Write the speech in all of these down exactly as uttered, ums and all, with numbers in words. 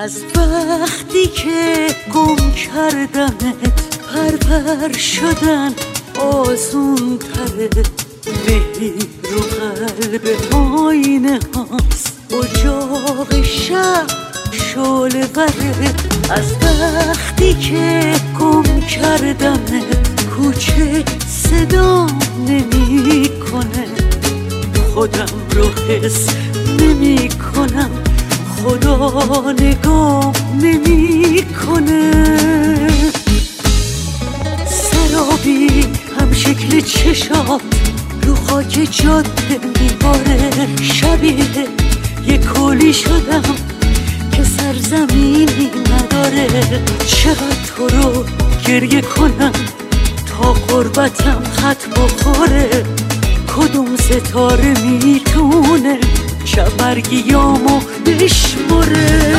از وقتی که گم کردمت پرپر شدن آسون تره، مهی رو قلب آینه هاست، اجاق شب شعله وره. از وقتی که گم کردمت کوچه صدا نمی کنه، خودم رو حس نمی کنم، خدا نگاه نمی کنه. سرابی هم شکل چشات رو خاک جاده میباره، شبیه یه کولی شدم که سرزمینی نداره. چقدر تو رو گریه کنم تا قربتم خط بخوره، کدوم ستاره میتونه شبرگیامو بشمره.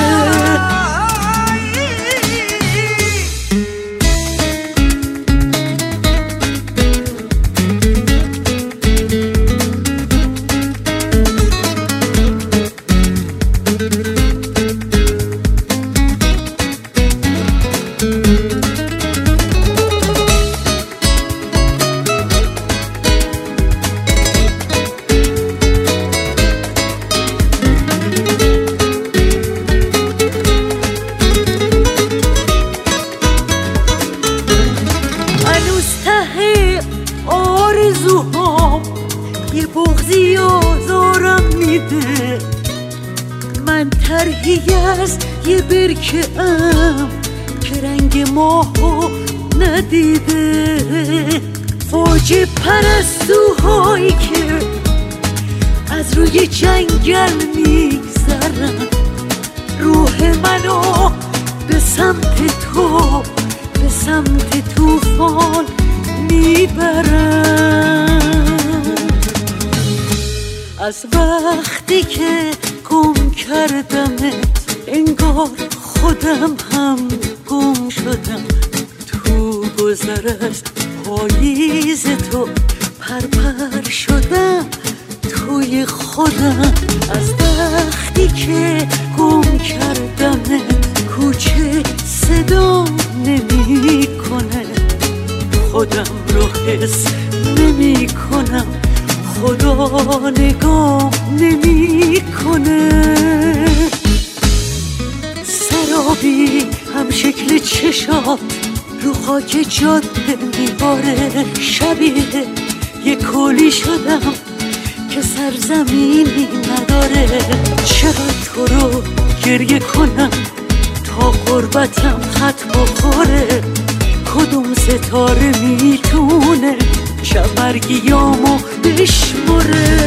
آرزوهام یه بغضی آزارم میده، من طرحی از یه برکه ام که رنگ ماهو ندیده. فوج پرستوهایی که از روی جنگل میگذرن، روح منو به سمت تو به سمت طوفان میبرم. از وقتی که گم کردمت انگار خودم هم گم شدم، تو گذر از پاییز تو پرپر شدم توی خودم. از وقتی که گم کردمت کوچه صدا نمی کنه، خودم رو حس نمی کنم، خدا نگاه نمی کنه. سرابی هم شکل چشات رو خاک جاده میباره، شبیه یه کولی شدم که سرزمینی نداره. چقدر تو رو گریه کنم تا قربتم خط بخوره، کدوم ستاره میتونه شبرگیامو بشمره.